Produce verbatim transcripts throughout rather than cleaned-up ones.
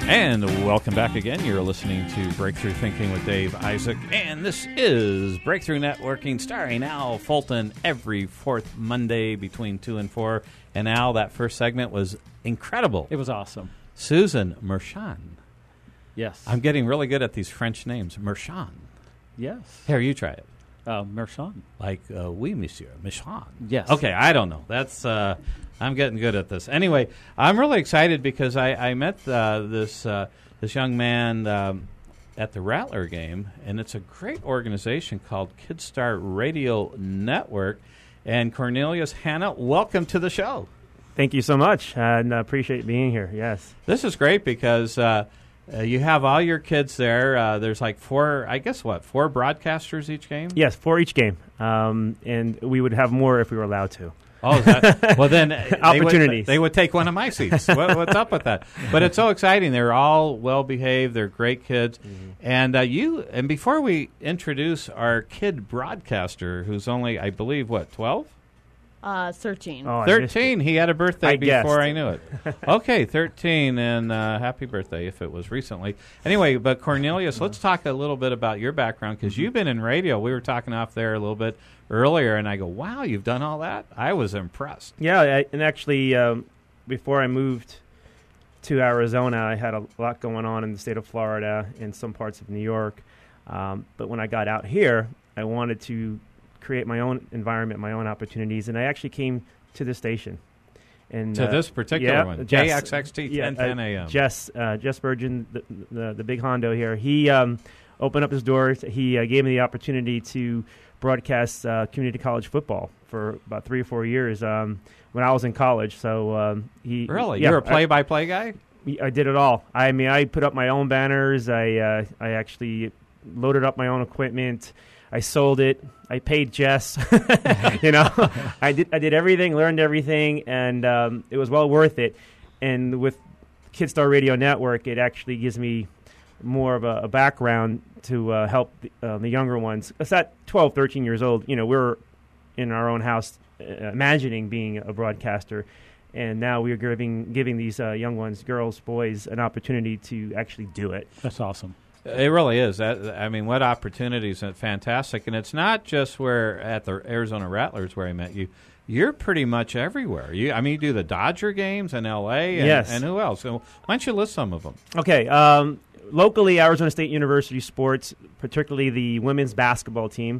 And welcome back again. You're listening to Breakthrough Thinking with Dave Isaac, and this is Breakthrough Networking, starring Al Fulton every fourth Monday between two and four. And Al, that first segment was incredible. It was awesome. Susan Mershon. Yes. I'm getting really good at these French names. Mershon. Yes. Here, you try it. Uh, Mershon. Like, uh, oui, monsieur, Mershon. Yes. Okay, I don't know. That's... Uh, I'm getting good at this. Anyway, I'm really excited because I, I met uh, this uh, this young man um, at the Rattler game, and it's a great organization called Kidstar Radio Network. And Cornelius Hanna, welcome to the show. Thank you so much, and I appreciate being here. Yes. This is great because uh, uh, you have all your kids there. Uh, there's like four, I guess what, four broadcasters each game? Yes, for each game, um, and we would have more if we were allowed to. Oh, is that, well then opportunities. They would, they would take one of my seats. what, what's up with that? But it's so exciting. They're all well behaved. They're great kids. Mm-hmm. And uh, you. And before we introduce our kid broadcaster, who's only, I believe, what, twelve? Uh, thirteen. Oh, thirteen. He had a birthday I before guessed. I knew it. Okay, thirteen, and uh, happy birthday if it was recently. Anyway, but Cornelius, let's talk a little bit about your background because you've been in radio. We were talking off there a little bit earlier, and I go, wow, you've done all that? I was impressed. Yeah, I, and actually, um, before I moved to Arizona, I had a lot going on in the state of Florida and some parts of New York. Um, but when I got out here, I wanted to create my own environment, my own opportunities, and I actually came to the station. And to uh, this particular yeah, one, Jess, J X X T yeah, ten ten A M. Uh, Jess, uh, Jess Burgeon, the, the, the big Hondo here, he um, opened up his doors. He uh, gave me the opportunity to broadcast uh, community college football for about three or four years um, when I was in college. So um, he Really? Yeah, You're a play-by-play guy? I, I did it all. I mean, I put up my own banners. I uh, I actually loaded up my own equipment. I sold it. I paid Jess. you know, I did. I did everything. Learned everything, and um, it was well worth it. And with Kidstar Radio Network, it actually gives me more of a, a background to uh, help the, uh, the younger ones. It's at twelve, thirteen years old. You know, we're in our own house uh, imagining being a broadcaster, and now we are giving giving these uh, young ones, girls, boys, an opportunity to actually do it. That's awesome. It really is. That, I mean, what opportunities, and fantastic. And it's not just where at the Arizona Rattlers where I met you. You're pretty much everywhere. You, I mean, you do the Dodger games in L A and, yes. and who else? So why don't you list some of them? Okay. Um, locally, Arizona State University sports, particularly the women's basketball team,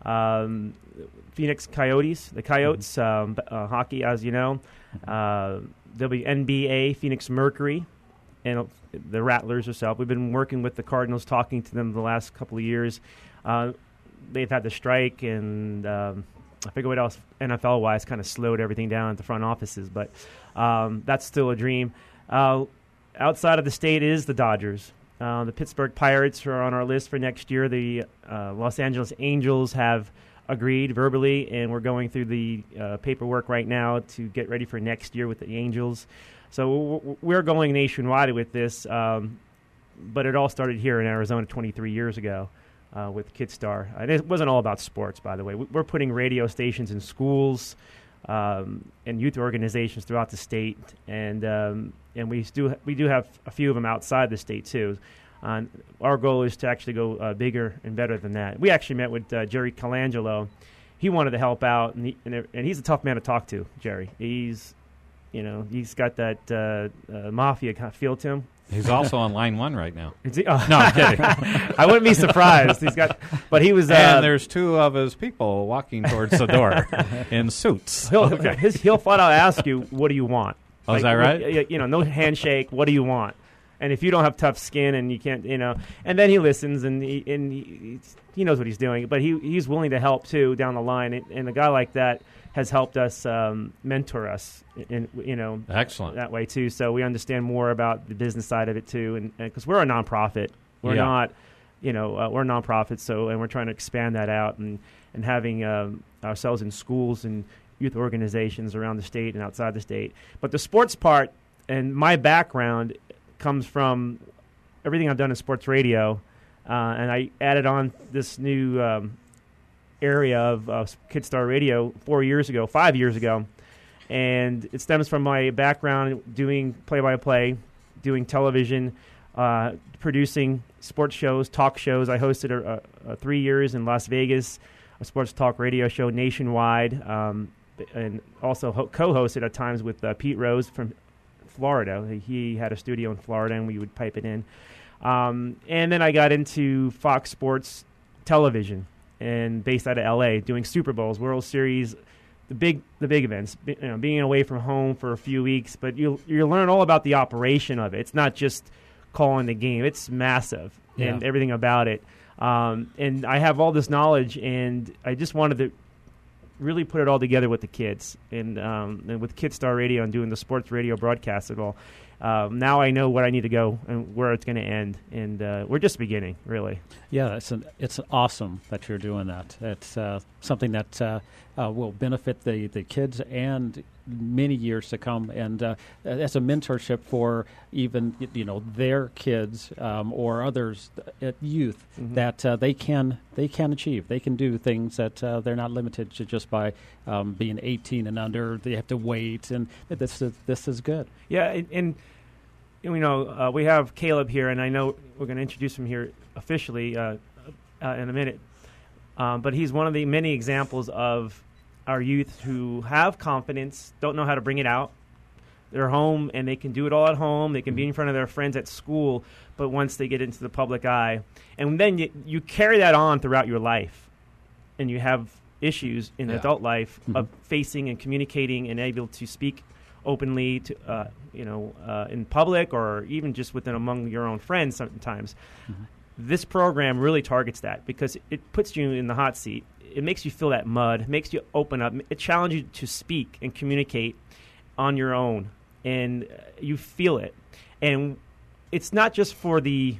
um, Phoenix Coyotes, the Coyotes, mm-hmm. um, uh, hockey, as you know, uh, there'll be N B A, Phoenix Mercury, and the Rattlers herself. We've been working with the Cardinals, talking to them the last couple of years. Uh, they've had the strike, and um, I figure what else N F L-wise kind of slowed everything down at the front offices, but um, that's still a dream. Uh, outside of the state is the Dodgers. Uh, the Pittsburgh Pirates are on our list for next year. The uh, Los Angeles Angels have agreed verbally, and we're going through the uh, paperwork right now to get ready for next year with the Angels. So we're going nationwide with this, um, but it all started here in Arizona twenty-three years ago uh, with Kidstar. And it wasn't all about sports, by the way. We're putting radio stations in schools um, and youth organizations throughout the state, and um, and we do we do have a few of them outside the state too. Uh, our goal is to actually go uh, bigger and better than that. We actually met with uh, Jerry Colangelo. He wanted to help out, and, he, and, and he's a tough man to talk to. Jerry, he's You know, he's got that uh, uh, mafia kind of feel to him. He's also on line one right now. Is he? Oh. No, I'm kidding. I wouldn't be surprised. He's got, but he was. Uh, and there's two of his people walking towards the door in suits. He'll, okay. his, he'll flat out ask you, "What do you want?" Oh, like, is that right? You, you know, no handshake. What do you want? And if you don't have tough skin and you can't, you know, and then he listens and he, and he, he knows what he's doing. But he he's willing to help too down the line. And, and a guy like that has helped us um, mentor us, in, you know, excellent that way too. So we understand more about the business side of it too, and because we're a nonprofit, we're yeah. not, you know, uh, we're a nonprofit. So and we're trying to expand that out and and having um, ourselves in schools and youth organizations around the state and outside the state. But the sports part and my background comes from everything I've done in sports radio, uh, and I added on this new um, area of uh, Kidstar Radio four years ago, five years ago, and it stems from my background doing play-by-play doing television, uh, producing sports shows, talk shows. I hosted a, a, a three years in Las Vegas, a sports talk radio show nationwide, um, and also ho- co-hosted at times with uh, Pete Rose from Florida. He had a studio in Florida, and we would pipe it in. Um, and then I got into Fox Sports Television, and based out of L A, doing Super Bowls, World Series, the big the big events. Be, you know, being away from home for a few weeks, but you you learn all about the operation of it. It's not just calling the game; it's massive Yeah. and everything about it. Um, and I have all this knowledge, and I just wanted to really put it all together with the kids, and, um, and with Kidstar Radio and doing the sports radio broadcast at all. Um, now I know where I need to go and where it's going to end, and uh, we're just beginning, really. Yeah, it's an, it's awesome that you're doing that. It's uh, something that uh, uh, will benefit the, the kids and many years to come, and uh, as a mentorship for even you know their kids um, or others, uh, youth, Mhm. that uh, they can they can achieve. They can do things that uh, they're not limited to just by um, being eighteen and under. They have to wait, and this is this is good. Yeah, and, and you know, uh, we have Caleb here, and I know we're going to introduce him here officially uh, uh, in a minute. Um, but he's one of the many examples of our youth who have confidence, don't know how to bring it out. They're home, and they can do it all at home. They can be in front of their friends at school, but once they get into the public eye, and then you, you carry that on throughout your life, and you have issues in Yeah. adult life Mhm. of facing and communicating and able to speak openly to uh, you know uh, in public or even just within among your own friends sometimes. Mhm. This program really targets that because it puts you in the hot seat. It makes you feel that mud, makes you open up. It challenges you to speak and communicate on your own, and uh, you feel it. And it's not just for the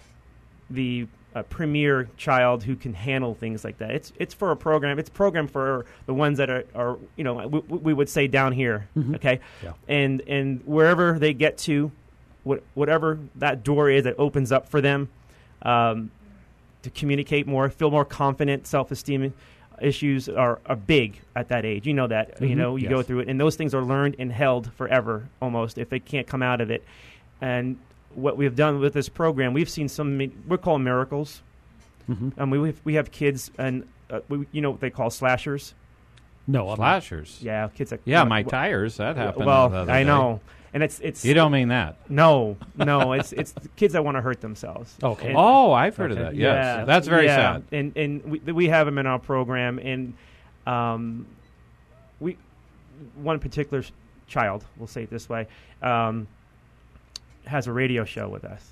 the uh, premier child who can handle things like that. It's it's for a program. It's a program for the ones that are, are you know, we, we would say down here, Mhm. okay? Yeah. And and wherever they get to, what, whatever that door is that opens up for them, um, to communicate more, feel more confident, self-esteem issues are, are big at that age. You know that. You Mhm. know, you go Yes. through it, and those things are learned and held forever almost if they can't come out of it. And what we've done with this program, we've seen some, mi- we're calling miracles. Mm-hmm. Um, we, we have, we have kids, and uh, we, you know what they call slashers? No, I'm not. Flashers. Yeah, kids that... Yeah, you know, my w- tires. That happened. Well, the other I day. know. And it's... it's You don't mean that. No, no, it's it's the kids that want to hurt themselves. Okay. And- Oh, I've heard Okay. of that. Yes, Yeah, that's very yeah. sad. And and we we have them in our program, and um, we one particular sh- child, we'll say it this way, um, has a radio show with us,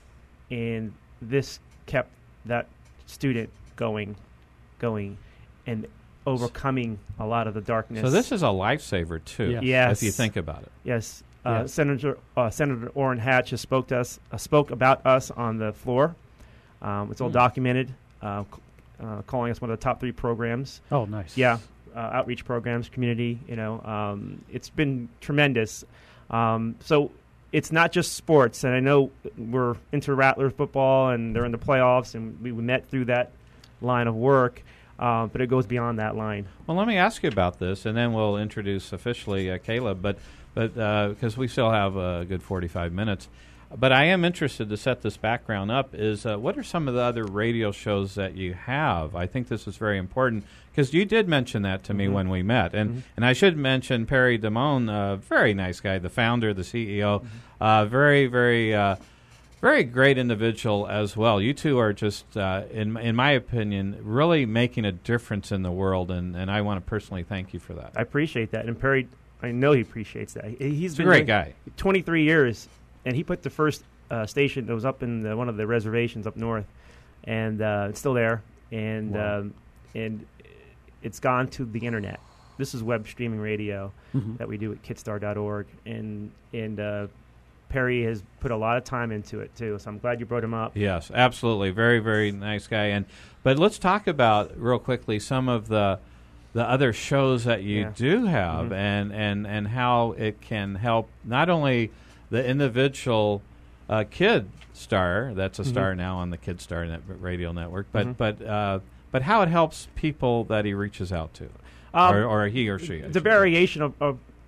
and this kept that student going, going, and overcoming a lot of the darkness. So this is a lifesaver too. Yeah. Yes. If you think about it. Yes. Uh, Yes. Senator uh, Senator Orrin Hatch has spoke to us, uh, spoke about us on the floor. Um, it's all Hmm. documented, uh, c- uh, calling us one of the top three programs. Oh, nice. Yeah, uh, outreach programs, community. You know, um, it's been tremendous. Um, so it's not just sports, and I know we're into Rattler football, and they're in the playoffs, and we, we met through that line of work. Uh, but it goes beyond that line. Well, let me ask you about this, and then we'll introduce officially uh, Caleb. But but because we still have a good forty-five minutes, but I am interested to set this background up. Is uh, what are some of the other radio shows that you have? I think this is very important because you did mention that to me Mhm. when we met, and Mhm. and I should mention Perry Damone, a very nice guy, the founder, the C E O, uh, very very. Uh, Very great individual as well. You two are just, uh, in in my opinion, really making a difference in the world, and, and I want to personally thank you for that. I appreciate that, and Perry, I know he appreciates that. He- He's He's a been great doing guy. twenty-three years, and he put the first uh, station that was up in the, one of the reservations up north, and uh, it's still there, and Wow. um, and it's gone to the internet. This is web streaming radio Mhm. that we do at kidstar dot org, and and uh, Perry has put a lot of time into it too. So I'm glad you brought him up. Yes, absolutely. Very, very nice guy. And but let's talk about real quickly some of the the other shows that you Yeah. do have, Mhm. and, and, and how it can help not only the individual uh, kid star that's a Mhm. star now on the Kid Star net, radio network, but Mhm. but uh, but how it helps people that he reaches out to, Um, or, or he or she. I the should say. variation of, of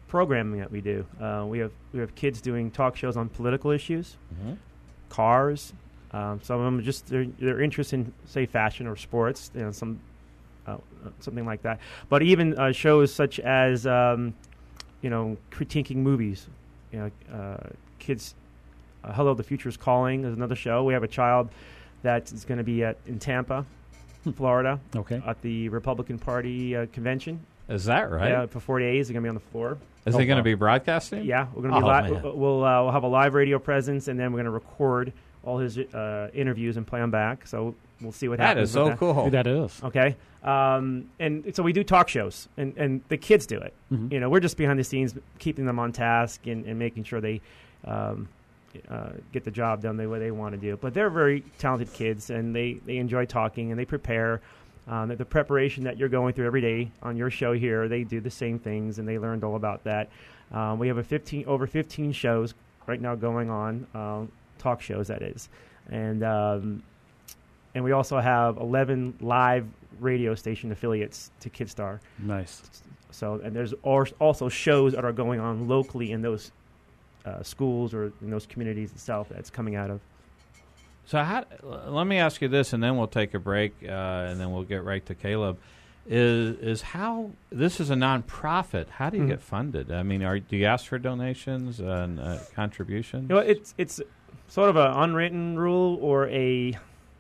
programming that we do. Uh, we have we have kids doing talk shows on political issues, Mm-hmm. cars. Um, some of them are just they're, they're interested in, say, fashion or sports. You know, some uh, something like that. But even uh, shows such as um, you know critiquing movies. You know, uh, kids. Uh, Hello, the Future is Calling is another show. We have a child that is going to be at in Tampa, Florida, Okay. at the Republican Party uh, convention. Is that right? Yeah, for forty days, they're going to be on the floor. Is Oh, he going to wow. be broadcasting? Yeah, we're going to be Oh, li- man. we'll we'll, uh, we'll have a live radio presence, and then we're going to record all his uh, interviews and play them back. So we'll see what That happens. is so with cool. That is. that. Okay, um, and so we do talk shows, and, and the kids do it. Mhm. You know, we're just behind the scenes, keeping them on task and, and making sure they um, uh, get the job done the way they want to do. But they're very talented kids, and they, they enjoy talking, and they prepare. Um, the preparation that you're going through every day on your show here, they do the same things, and they learned all about that. Um, we have a fifteen over fifteen shows right now going on, um, talk shows that is, and um, and we also have eleven live radio station affiliates to Kidstar. Nice. So, and there's al- also shows that are going on locally in those uh, schools or in those communities itself that's coming out of. So how, let me ask you this, and then we'll take a break, uh, and then we'll get right to Caleb. Is is how this is a nonprofit? How do you Mhm. get funded? I mean, are do you ask for donations and uh, contributions? You know, it's it's sort of an unwritten rule or a.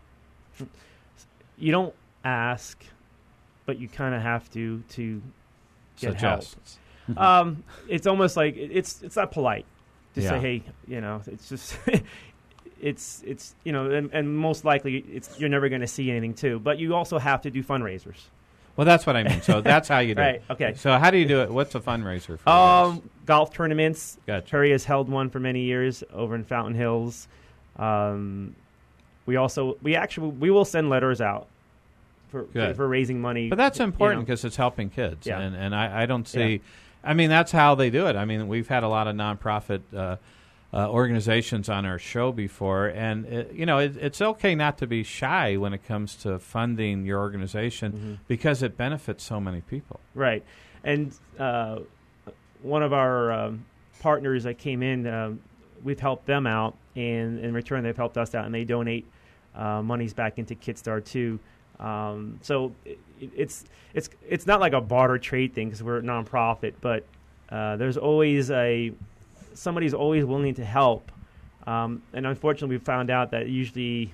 You don't ask, but you kind of have to to get help. Suggest. Um, it's almost like it- it's it's not polite to Yeah. say, hey, you know, it's just it's it's you know, and, and most likely it's you're never going to see anything too. But you also have to do fundraisers. Well, that's what I mean. So that's how you do Right, it. okay. So how do you do it? What's a fundraiser for? Um, golf tournaments. Gotcha. Terry has held one for many years over in Fountain Hills. Um, we also we actually we will send letters out for for, Good. for raising money. But that's you important know. because it's helping kids, Yeah. and and I, I don't see. Yeah. I mean, that's how they do it. I mean, we've had a lot of nonprofit uh, uh, organizations on our show before, and it, you know, it, it's okay not to be shy when it comes to funding your organization Mhm. because it benefits so many people. Right. And uh, one of our um, partners that came in, um, we've helped them out, and in return, they've helped us out, and they donate uh, monies back into Kidstar too. Um, so it, it's it's it's not like a barter trade thing because we're a nonprofit, but uh, there's always a somebody's always willing to help. Um, and unfortunately, we found out that usually,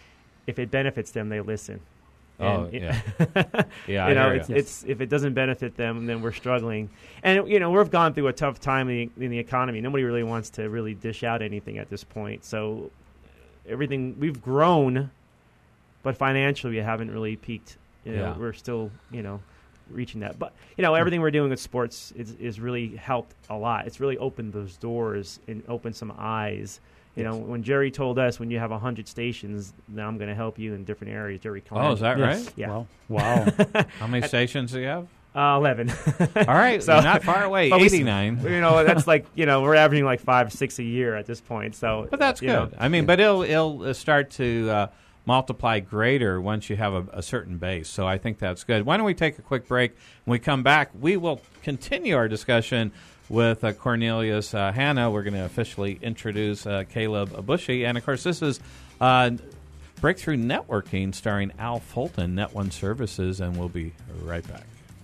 if it benefits them, they listen. Oh, And- yeah. Yeah, I you know, hear it's, ya. it's if it doesn't benefit them, then we're struggling. And you know, we've gone through a tough time in the, in the economy. Nobody really wants to really dish out anything at this point. So everything we've grown, but financially we haven't really peaked. You know, Yeah. we're still you know reaching that. But you know, everything we're doing with sports is is really helped a lot. It's really opened those doors and opened some eyes. You know, when Jerry told us, when you have a hundred stations, now I'm going to help you in different areas. Jerry, Oh, is that Yes. right? Yeah. Well, wow. How many stations do you have? Uh, Eleven. All right, So- you're not far away. but we s- eighty-nine. You know, that's like, you know, we're averaging like five, six a year at this point. So, But that's you good. know. I mean, but it'll it'll uh, start to uh, multiply greater once you have a, a certain base. So I think that's good. Why don't we take a quick break? When we come back, we will continue our discussion with uh, Cornelius uh, Hanna. We're going to officially introduce uh, Caleb Bushy. And, of course, this is uh, Breakthrough Networking starring Al Fulton, Net One Services, and we'll be right back.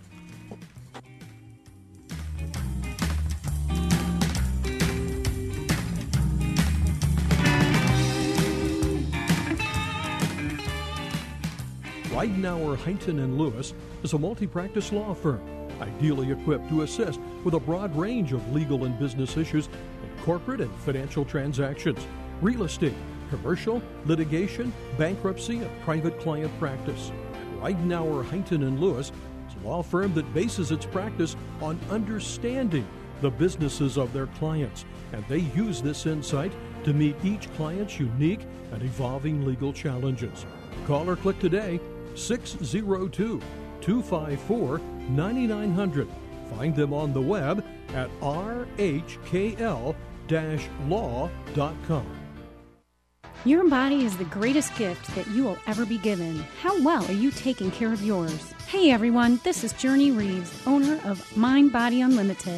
Ridenour, Huntington and Lewis is a multi-practice law firm, ideally equipped to assist with a broad range of legal and business issues in corporate and financial transactions, real estate, commercial, litigation, bankruptcy, and private client practice. Ridenour, Huntington and Lewis is a law firm that bases its practice on understanding the businesses of their clients, and they use this insight to meet each client's unique and evolving legal challenges. Call or click today, six oh two, two five four, nine nine hundred. Find them on the web at r h k l dash law dot com. Your body is the greatest gift that you will ever be given. How well are you taking care of yours? Hey everyone, this is Journey Reeves, owner of Mind Body Unlimited.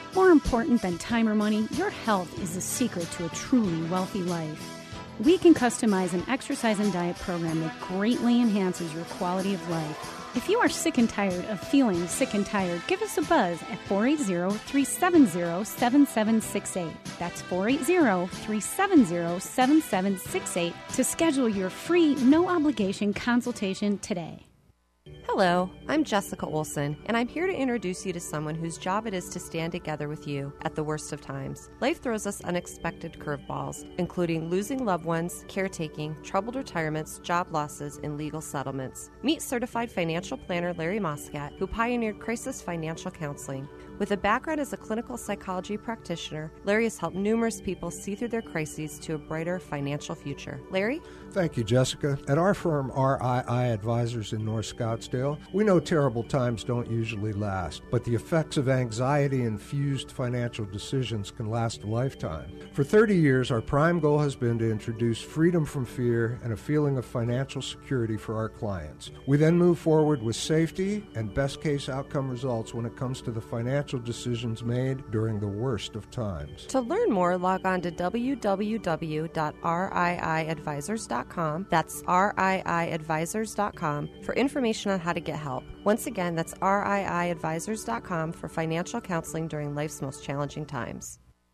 More important than time or money, your health is the secret to a truly wealthy life. We can customize an exercise and diet program that greatly enhances your quality of life. If you are sick and tired of feeling sick and tired, give us a buzz at four eight zero, three seven zero, seven seven six eight. That's four eight zero, three seven zero, seven seven six eight to schedule your free, no-obligation consultation today. Hello, I'm Jessica Olson, and I'm here to introduce you to someone whose job it is to stand together with you at the worst of times. Life throws us unexpected curveballs, including losing loved ones, caretaking, troubled retirements, job losses, and legal settlements. Meet certified financial planner Larry Moscat, who pioneered crisis financial counseling. With a background as a clinical psychology practitioner, Larry has helped numerous people see through their crises to a brighter financial future. Larry? Thank you, Jessica. At our firm, R I I Advisors in North Scottsdale, we know terrible times don't usually last, but the effects of anxiety-infused financial decisions can last a lifetime. For thirty years, our prime goal has been to introduce freedom from fear and a feeling of financial security for our clients. We then move forward with safety and best-case outcome results when it comes to the financial decisions made during the worst of times. To learn more, log on to w w w dot r i i advisors dot com. That's r i i advisors dot com for information on how to get help. Once again, that's r i i advisors dot com for financial counseling during life's most challenging times.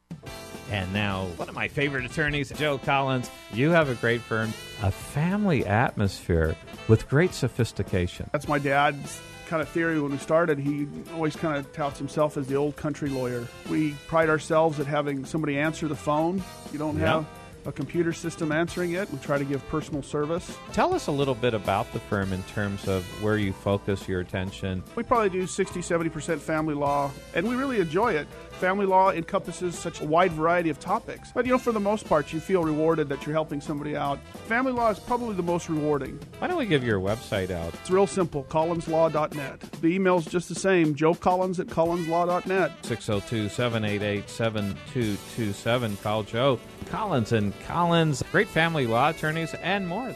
And now, one of my favorite attorneys, Joe Collins. You have a great firm, a family atmosphere with great sophistication. That's my dad's kind of theory when we started. He always kind of touts himself as the old country lawyer. We pride ourselves at having somebody answer the phone. You don't Yep. have a computer system answering it. We try to give personal service. Tell us a little bit about the firm in terms of where you focus your attention. We probably do sixty, seventy percent family law, and we really enjoy it. Family law encompasses such a wide variety of topics. But, you know, for the most part, you feel rewarded that you're helping somebody out. Family law is probably the most rewarding. Why don't we give your website out? It's real simple, collins law dot net. The email's just the same, joe collins at collins law dot net. six oh two, seven eight eight, seven two two seven. Call Joe Collins and Collins, great family law attorneys, and more.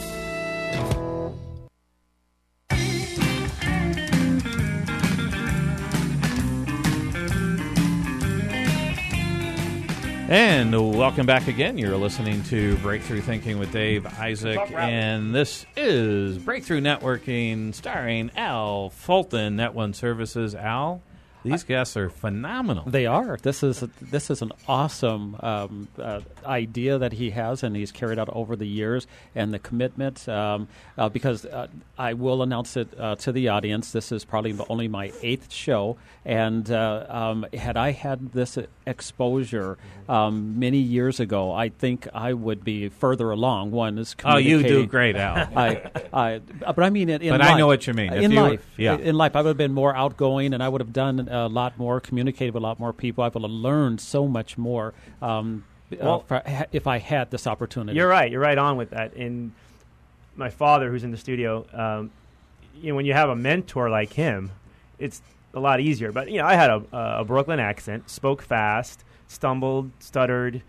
And welcome back again. You're listening to Breakthrough Thinking with Dave Isaac, and this is Breakthrough Networking starring Al Fulton, Net One Services. Al, these guests are phenomenal. They are. This is a, this is an awesome um, uh, idea that he has, and he's carried out over the years, and the commitment. Um, uh, because uh, I will announce it uh, to the audience. This is probably only my eighth show, and uh, um, had I had this exposure um, many years ago, I think I would be further along. One is Oh, you communicating. do great, Al. I, I, but I mean it in But life. I know what you mean. If In you- life, yeah. in life, I would have been more outgoing, and I would have done a lot more, communicated with a lot more people. I would have learned so much more um, Well- uh, for, if I had this opportunity. You're right. You're right on with that. And my father, who's in the studio, um, you know, when you have a mentor like him, it's a lot easier. But you know, I had a, a Brooklyn accent, spoke fast, stumbled, stuttered,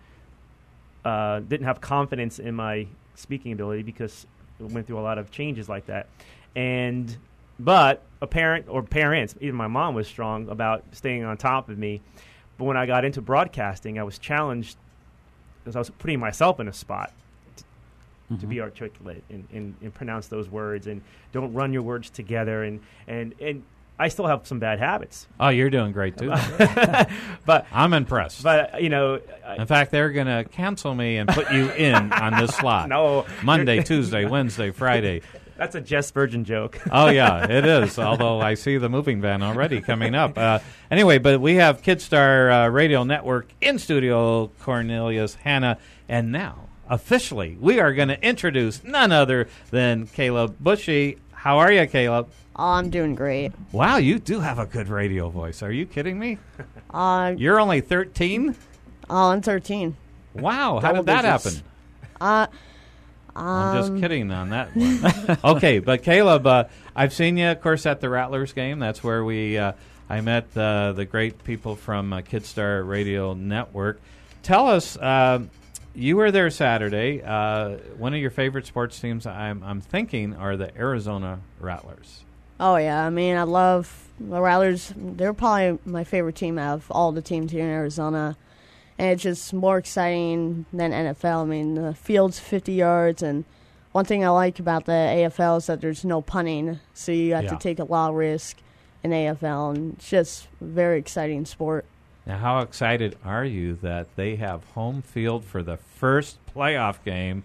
uh, didn't have confidence in my speaking ability because I went through a lot of changes like that. And but a parent or parents, even my mom, was strong about staying on top of me. But when I got into broadcasting, I was challenged because I was putting myself in a spot to, Mm-hmm. to be articulate and, and, and pronounce those words, and don't run your words together. And, and, and I still have some bad habits. Oh, you're doing great, too. But I'm impressed. but you know, I, In fact, they're going to cancel me and put you in on this slot. no, Monday, Tuesday, Wednesday, Friday. that's a Jess Virgin joke. Oh, yeah, it is, although I see the moving van already coming up. Uh, anyway, but we have Kidstar uh, Radio Network in studio, Cornelius, Hannah, and now, officially, we are going to introduce none other than Caleb Bushy. How are you, Caleb? Oh, I'm doing great. Wow, you do have a good radio voice. Are you kidding me? Uh, You're only thirteen? oh, I'm thirteen. Wow, how Double did that digits. happen? Uh, I'm just um, kidding on that one. Okay, but Caleb, uh, I've seen you, of course, at the Rattlers game. That's where we uh, I met uh, the great people from uh, Kidstar Radio Network. Tell us, uh, you were there Saturday. Uh, one of your favorite sports teams, I'm, I'm thinking, are the Arizona Rattlers. Oh, yeah. I mean, I love the Rattlers. They're probably my favorite team out of all the teams here in Arizona. And it's just more exciting than N F L. I mean, the field's fifty yards, and one thing I like about the A F L is that there's no punting, so you have Yeah. to take a lot of risk in A F L, and it's just a very exciting sport. Now, how excited are you that they have home field for the first playoff game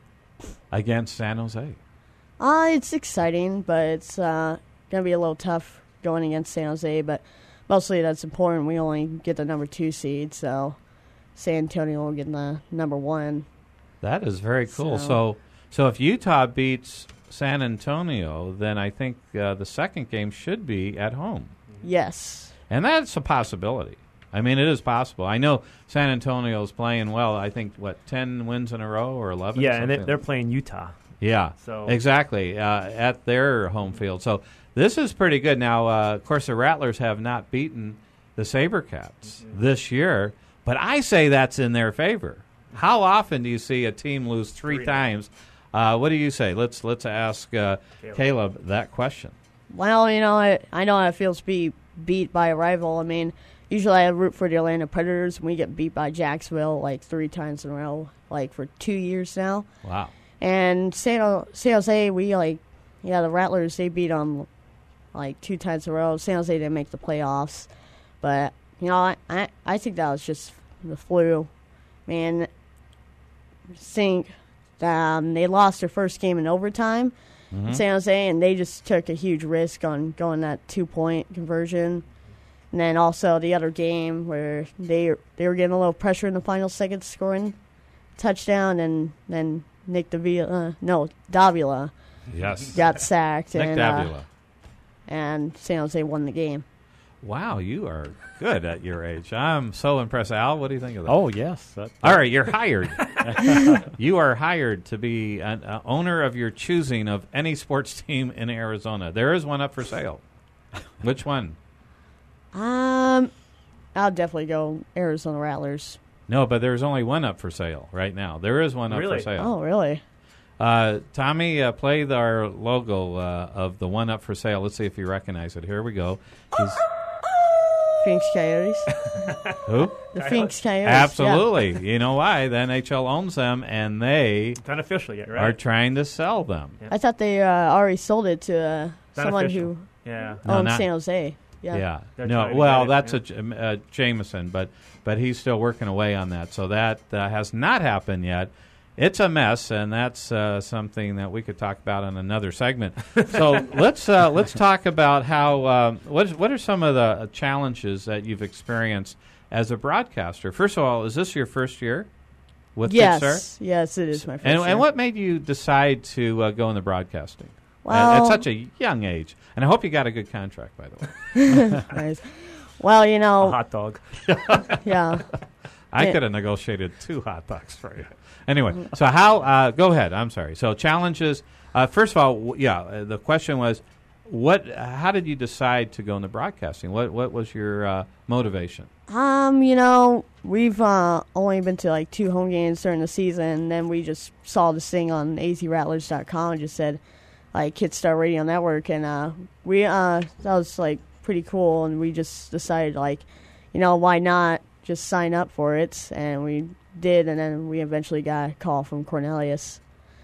against San Jose? Uh, it's exciting, but it's uh, going to be a little tough going against San Jose, but mostly that's important. We only get the number two seed, so San Antonio will get the number one. That is very cool. So- So, so if Utah beats San Antonio, then I think uh, the second game should be at home. Yes. And that's a possibility. I mean, it is possible. I know San Antonio's playing well. I think, what, ten wins in a row or eleven? Yeah, and they're, something? they're playing Utah. Yeah, So- exactly, uh, at their home field. So this is pretty good. Now, uh, of course, the Rattlers have not beaten the SaberCats Mm-hmm. this year, but I say that's in their favor. How often do you see a team lose three, Three. times? Uh, what do you say? Let's let's ask uh, Caleb. Caleb that question. Well, you know, I, I know how it feels to be beat by a rival. I mean, usually I root for the Atlanta Predators, and we get beat by Jacksonville like three times in a row, like for two years now. Wow. And San, Jo- San Jose, we like, yeah, the Rattlers, they beat them like two times in a row. San Jose didn't make the playoffs. But, you know, I, I, I think that was just the flu. Man, I think that, um, they lost their first game in overtime Mm-hmm. in San Jose, and they just took a huge risk on going that two-point conversion. And then also the other game where they they were getting a little pressure in the final seconds, scoring touchdown, and then Nick Davila, uh, no, Davila Yes. got sacked. Nick and, uh, Davila. and San Jose won the game. Wow, you are good at your age. I'm so impressed. Al, what do you think of that? Oh, yes. That, All right, you're hired. You are hired to be an uh, owner of your choosing of any sports team in Arizona. There is one up for sale. Which one? Um, I'll definitely go Arizona Rattlers. No, but there's only one up for sale right now. There is one up Really? for sale. Oh, really? Uh, Tommy, uh, play the, our logo uh, of the one up for sale. Let's see if you recognize it. Here we go. He's, Phoenix Coyotes. who? The Phoenix Coyotes. Absolutely. You know why? The N H L owns them, and they It's not official yet, are right? trying to sell them. Yeah. I thought they uh, already sold it to uh, Not someone official. who Yeah. No, owns not- San Jose. Yeah. Yeah. They're No. trying to Well, get it, that's yeah. a J- uh, Jameson, but but he's still working away on that. So that uh, has not happened yet. It's a mess, and that's uh, something that we could talk about in another segment. So let's uh, let's talk about how um, what is, what are some of the uh, challenges that you've experienced as a broadcaster. First of all, is this your first year with Yes. Good Start? Yes, it is my first And, year. and what made you decide to uh, go into broadcasting at, Well, at such a young age? And I hope you got a good contract, by the way. nice. Well, you A know, hot dog. yeah. I Yeah. could have negotiated two hot dogs for you. Anyway, so how? Uh, go ahead. I'm sorry. So challenges. Uh, first of all, w- yeah. Uh, the question was, what? How did you decide to go into broadcasting? What What was your uh, motivation? Um, you know, we've uh, only been to like two home games during the season, and then we just saw this thing on A Z Rattlers dot com and just said, like, Kid Star Radio Network, and uh, we uh, that was like pretty cool, and we just decided, like, you know, why not just sign up for it, and we did, and then we eventually got a call from Cornelius.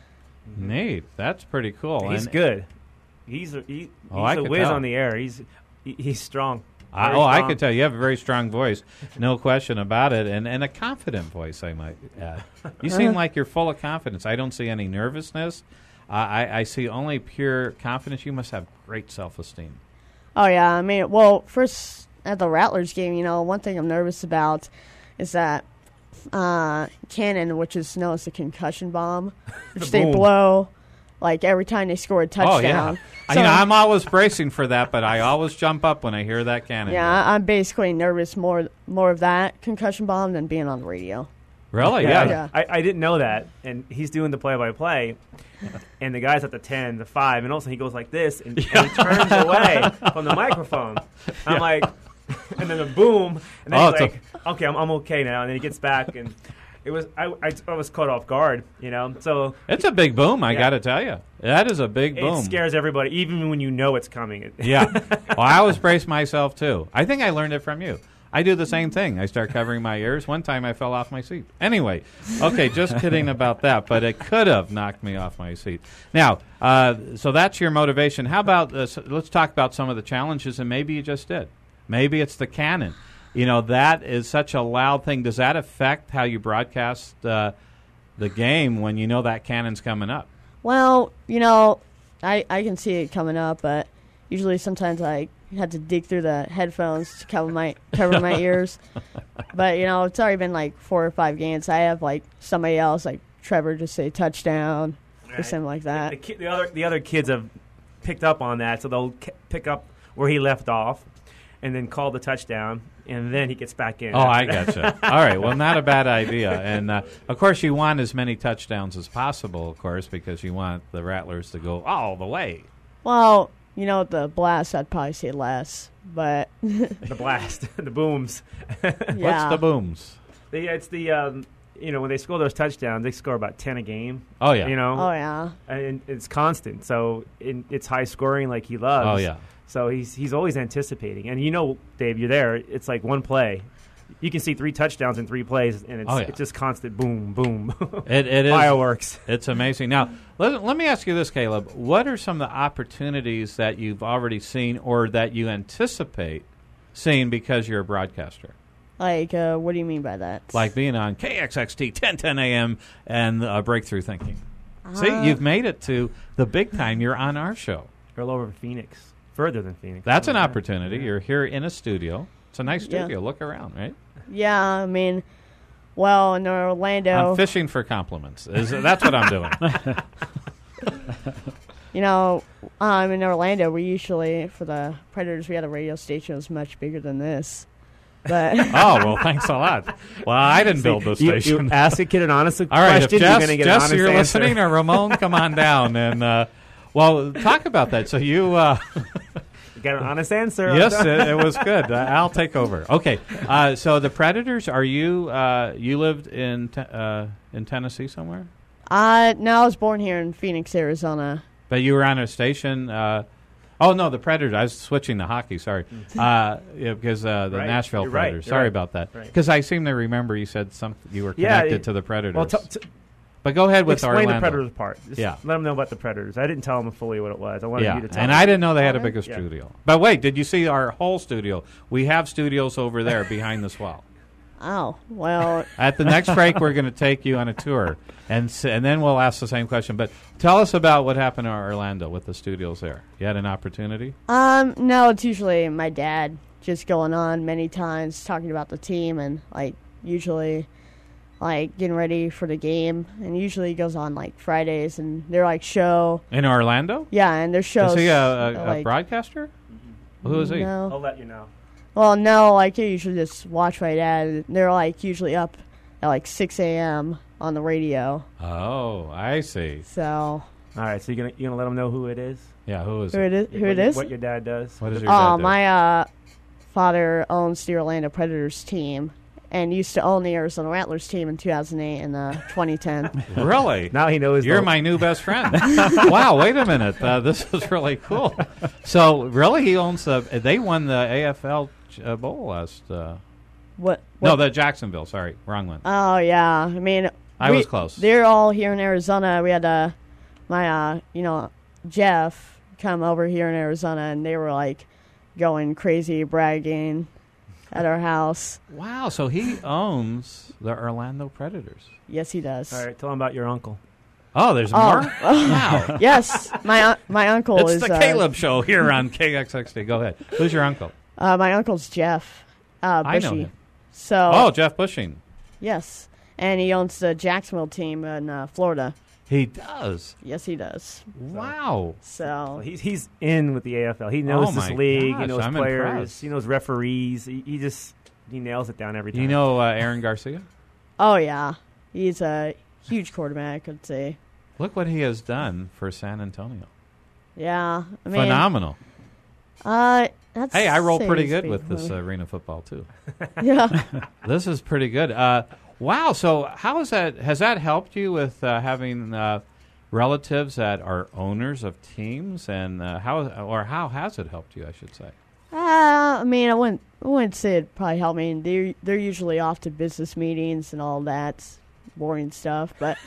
Neat. That's pretty cool. He's And- good. He's a, he, he's Oh, I a could whiz tell. on the air. He's he, he's strong. I, Very oh, I strong. could tell you have a very strong voice, no question about it, and, and a confident voice, I might add. You seem like you're full of confidence. I don't see any nervousness. Uh, I, I see only pure confidence. You must have great self-esteem. Oh, yeah. I mean, well, first at the Rattlers game, you know, one thing I'm nervous about is that uh, cannon, which is known as a concussion bomb, which The they boom. blow like every time they score a touchdown. Oh, yeah. I, So, you know, I'm always bracing for that, but I always jump up when I hear that cannon. yeah, I- I'm basically nervous more more of that concussion bomb than being on the radio. Really? Yeah. Yeah. I, I didn't know that, and he's doing the play-by-play, and the guy's at the ten, the five, and also he goes like this, and, and he turns away from the microphone. I'm like, and then a boom, and then Oh, he's it's like, okay, I'm, I'm okay now, and then he gets back, and it was I, I, I was caught off guard, you know. So it's a big boom. I Yeah. got to tell you, that is a big boom. It scares everybody, even when you know it's coming. Yeah. Well, I always brace myself too. I think I learned it from you. I do the same thing. I start covering my ears. One time I fell off my seat. Anyway, okay, just kidding about that, but it could have knocked me off my seat. Now, uh, so that's your motivation. How about, uh, so let's talk about some of the challenges, and maybe you just did. Maybe it's the cannon. You know, that is such a loud thing. Does that affect how you broadcast uh, the game when you know that cannon's coming up? Well, you know, I, I can see it coming up, but usually sometimes I had to dig through the headphones to cover my cover my ears. But, you know, it's already been like four or five games. I have, like, somebody else, like Trevor, just say touchdown or something like that. The, the, ki- the other the other kids have picked up on that, so they'll k- pick up where he left off and then call the touchdown, and then he gets back in. Oh, I gotcha. All right. Well, not a bad idea. And, uh, of course, you want as many touchdowns as possible, of course, because you want the Rattlers to go all the way. Well, you know, the blast, I'd probably say less, but The blast, the booms. yeah. What's the booms? The, it's the, um, you know, when they score those touchdowns, they score about ten a game. Oh, yeah. You know? Oh, yeah. And it's constant, so it, it's high scoring like he loves. Oh, yeah. So he's he's always anticipating. And you know, Dave, you're there. It's like one play. You can see three touchdowns in three plays, and it's, Oh, yeah. it's just constant boom, boom. It, it is. Fireworks. It's amazing. Now, let, let me ask you this, Caleb. What are some of the opportunities that you've already seen or that you anticipate seeing because you're a broadcaster? Like, uh, what do you mean by that? Like being on K X X T ten ten a.m. and uh, Breakthrough Thinking. See, Uh, you've made it to the big time. You're on our show. You're all over Phoenix. Further than Phoenix. That's an Yeah. opportunity. You're here in a studio. It's a nice Yeah. studio. Look around, right? Yeah, I mean, well, in Orlando, I'm fishing for compliments. Is, that's what I'm doing. you know, um, in Orlando, we usually, for the Predators, we had a radio station that was much bigger than this. But Oh, well, thanks a lot. Well, I didn't build this You, station. you ask a kid an honest All right, if question, Jess, you're going to get Jess an honest you're answer. listening, or Ramon, come on down. And, uh, well, talk about that. So you... Uh, You got an honest answer. yes, it, it was good. Uh, I'll take over. Okay, uh, so the Predators, are you... Uh, you lived in te- uh, in Tennessee somewhere? uh, no, I was born here in Phoenix, Arizona. But you were on a station... Uh, oh, no, the Predators. I was switching to hockey, sorry. Uh, yeah, because uh, the Right. Nashville You're right. Predators. You're Sorry right. about that. Right. Because I seem to remember you said something. You were Yeah, connected it- to the Predators. Well, t- t- but go ahead with explain Orlando. the Predators part. Just Yeah. let them know about the Predators. I didn't tell them fully what it was. I wanted Yeah, you to tell and them. I didn't know they had a Okay. bigger Yeah. studio. But wait, did you see our whole studio? We have studios over there behind this wall. Oh, well, At the next break, we're going to take you on a tour, and s- and then we'll ask the same question. But tell us about what happened in Orlando with the studios there. You had an opportunity? um, no, it's usually my dad just going on many times talking about the team and, like, usually, like, getting ready for the game. And usually he goes on, like, Fridays and they're, like, show. In Orlando? Yeah, and their shows. Is he a, a, uh, a like, broadcaster? Who is he? No. I'll let you know. Well, no, like, I usually just watch my dad. They're, like, usually up at, like, six a.m. on the radio. Oh, I see. So, All right, so you're gonna you're gonna let them know who it is. Yeah, who is who it? it is? Who what, it is? What your dad does. What is your dad Oh, do? my uh, father owns the Orlando Predators team and used to own the Arizona Rattlers team in two thousand eight and uh, twenty ten. Really? Now he knows. You're the- my new best friend. Wow, wait a minute. Uh, this is really cool. So, really, he owns the... They won the A F L uh, Bowl last... Uh, What? no, what- the Jacksonville. Sorry, wrong one. Oh, yeah. I mean... I we- was close. They're all here in Arizona. We had, uh, my, uh, you know, Jeff come over here in Arizona, and they were, like, going crazy, bragging at our house. Wow, so he owns the Orlando Predators. Yes, he does. All right, tell him about your uncle. Oh, there's Oh. more? Wow. Yes, my un- my uncle It's is... the uh, Caleb Show here on K X X T. Go ahead. Who's your uncle? Uh, my uncle's Jeff uh, I know Bushy. him. So, Oh, Jeff Bushing. yes. And he owns the Jacksonville team in uh, Florida. He does. Yes, he does. Wow. So, Well, he's he's in with the A F L. He knows Oh, this my league. gosh, he knows I'm players. impressed. He knows referees. He, he just he nails it down every time. You know uh, Aaron Garcia? oh, yeah. He's a huge quarterback, I'd say. Look what he has done for San Antonio. Yeah. I mean, Phenomenal. Uh, that's Hey, I roll say pretty he's good big with this for- arena football, too. yeah. This is pretty good. Uh, Wow. So how is that? Has that helped you with uh, having uh, relatives that are owners of teams, and uh, how or how has it helped you? I should say. Uh, I mean, I wouldn't, I wouldn't say it probably helped me. They're, they're usually off to business meetings and all that boring stuff. But,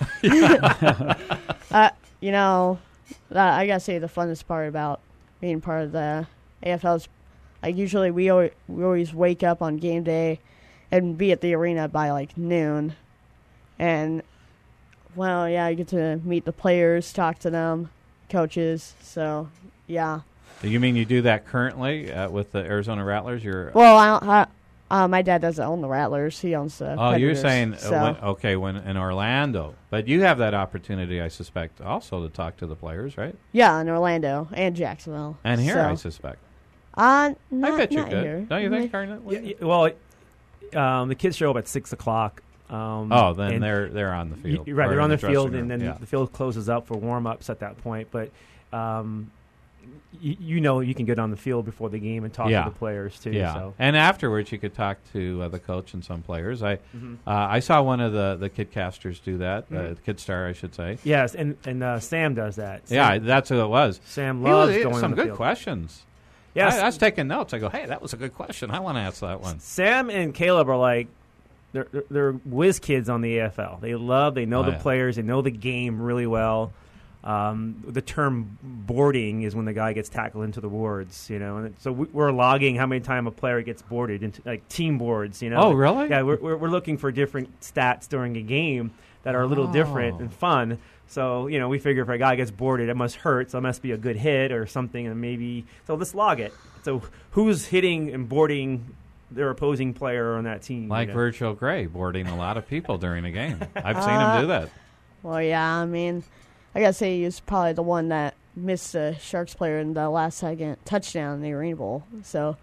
uh, you know, uh, I got to say the funnest part about being part of the A F L is, like, usually we always, we always wake up on game day and be at the arena by, like, noon. And, well, yeah, I get to meet the players, talk to them, coaches. So, yeah. You mean you do that currently uh, with the Arizona Rattlers? You're well, I don't. I, uh, my dad doesn't own the Rattlers. He owns the. Oh, Predators, you're saying so. uh, when, okay, when in Orlando, but you have that opportunity, I suspect, also to talk to the players, right? Yeah, in Orlando and Jacksonville, and here, so. I suspect. Uh, not, I bet you're not good. Here. Don't you think, Maybe. Carnett? Yeah, yeah, well, um, the kids show up at six o'clock. Um, oh, then they're they're on the field. Y- right, they're in on the, the field, room. and then yeah. the field closes up for warm ups at that point. But um, y- you know, you can get on the field before the game and talk yeah. to the players too. Yeah, so. and afterwards you could talk to uh, the coach and some players. I Mm-hmm. uh, I saw one of the the Kidcasters do that, Mm-hmm. uh, Kidstar, I should say. Yes, and and uh, Sam does that. Sam, Yeah, that's who it was. Sam He loves was- he had going some on the good field. questions. Yes, I, I was taking notes. I go, hey, that was a good question. I want to ask that one. Sam and Caleb are like they're they're, they're whiz kids on the A F L. They love, they know Oh, the yeah. players, they know the game really well. Um, the term boarding is when the guy gets tackled into the boards, you know. And so we, we're logging how many times a player gets boarded into like team boards, you know. Oh, really? Yeah, we're we're, we're looking for different stats during a game that are a little different Oh. and fun. So, you know, we figure if a guy gets boarded, it must hurt, so it must be a good hit or something, and maybe so let's log it. So who's hitting and boarding their opposing player on that team? Like you know? Virgil Gray boarding a lot of people during a game. I've seen him do that. Well, yeah. I mean, I gotta say he was probably the one that missed the Sharks player in the last second touchdown in the Arena Bowl. So.